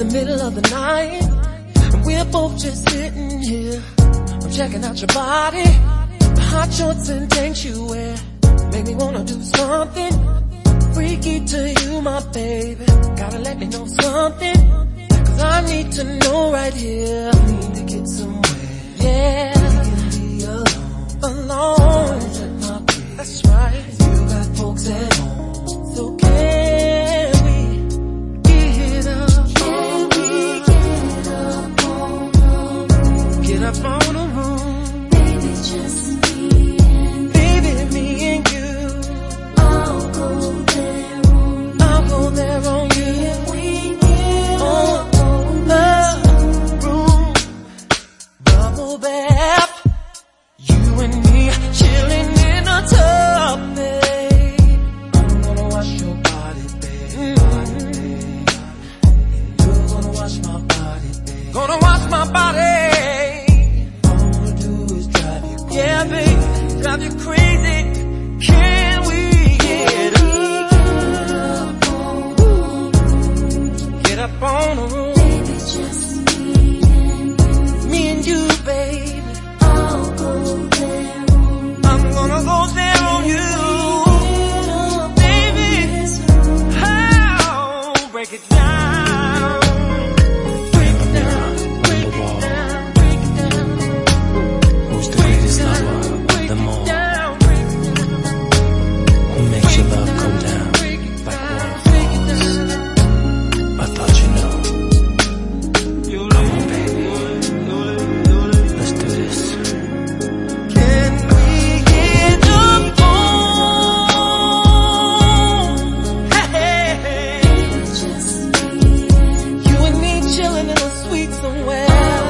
middle of the night, and we're both just sitting here. I'm checking out your body, the hot shorts and tanks you wear make me wanna do something freaky to you, my baby. Gotta let me know something, 'cause I need to know right here. I need to get somewhere, yeah. We can be alone. That's right. You got folks at home, so can we get up? Can we get up on the room? Get up on the room, baby, just me and you. I'll go there on you. If we get up on the room, bubble bath, you and me chilling in a tub, babe. I'm gonna wash your body, babe. You're gonna wash my body, babe. Gonna wash my body. All I wanna do is drive you crazy. Yeah, babe, drive you crazy. Can we get up on the room? Get up on the room, baby, just me and you, baby. I'll go there on you. I'm gonna go there on you, baby. How? Break it down. Break it down. Break it down. Break it down. Who's the greatest lover of them all? Who makes your love go down like waterfalls? I thought you know. Come on, baby. Let's do this. Can we get up on? Hey, you and me chilling in a suite somewhere.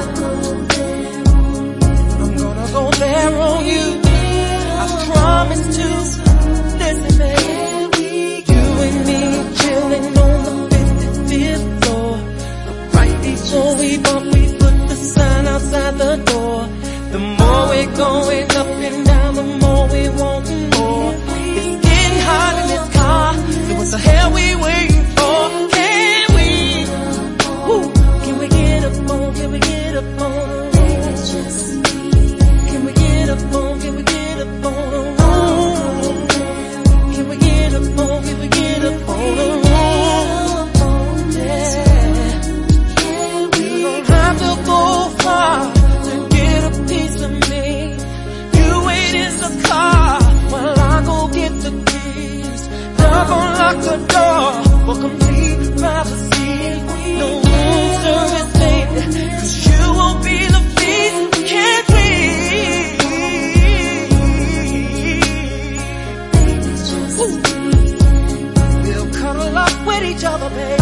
I'm gonna go there on you. I promise to. Listen, baby, you and me chilling on the 55th floor. Right before we bump, we put the sign outside the door. The more we're going up and down, the more we want more. It's getting hot in this car, so what the hell we waiting for? Can we? Woo, can we get up on? Can we get up on? Can we get up on? Can we get up on the room? Can we get up on? Can we get up on the room? Yeah. You don't have to go far to get a piece of me. You wait in the car while I go get the keys. Knock on, lock the door for complete privacy. No room service, baby, 'cause you will be the peace we can't please. We'll cuddle up with each other, baby.